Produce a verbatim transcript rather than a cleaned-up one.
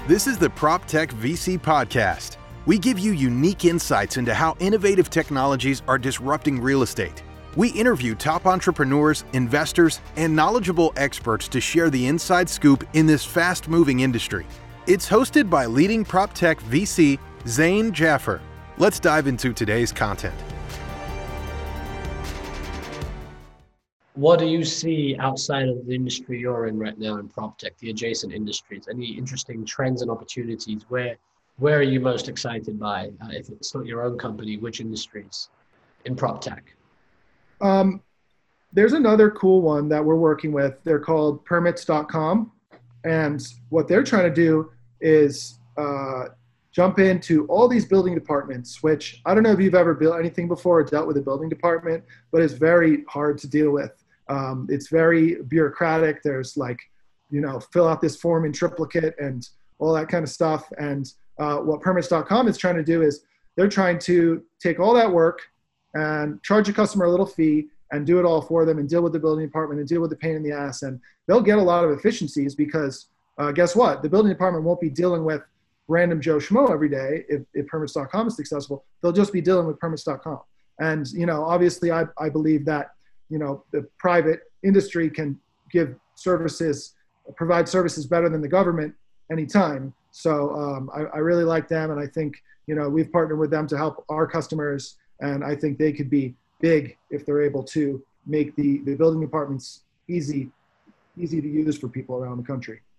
This is the PropTech V C Podcast. We give you unique insights into how innovative technologies are disrupting real estate. We interview top entrepreneurs, investors, and knowledgeable experts to share the inside scoop in this fast-moving industry. It's hosted by leading PropTech V C, Zain Jaffer. Let's dive into today's content. What do you see outside of the industry you're in right now in PropTech, the adjacent industries? Any interesting trends and opportunities? Where where are you most excited by? Uh, if it's not your own company, which industries in PropTech? Um, there's another cool one that we're working with. They're called permits dot com. And what they're trying to do is uh, jump into all these building departments, which I don't know if you've ever built anything before or dealt with a building department, but it's very hard to deal with. Um, it's very bureaucratic. There's like, you know, fill out this form in triplicate and all that kind of stuff. And uh, what permits dot com is trying to do is they're trying to take all that work and charge a customer a little fee and do it all for them and deal with the building department and deal with the pain in the ass. And they'll get a lot of efficiencies because uh, guess what? The building department won't be dealing with random Joe Schmo every day if, if permits dot com is successful. They'll just be dealing with permits dot com. And, you know, obviously I, I believe that, you know, the private industry can give services, provide services better than the government anytime. So um, I, I really like them. And I think, you know, we've partnered with them to help our customers. And I think they could be big if they're able to make the, the building departments easy, easy to use for people around the country.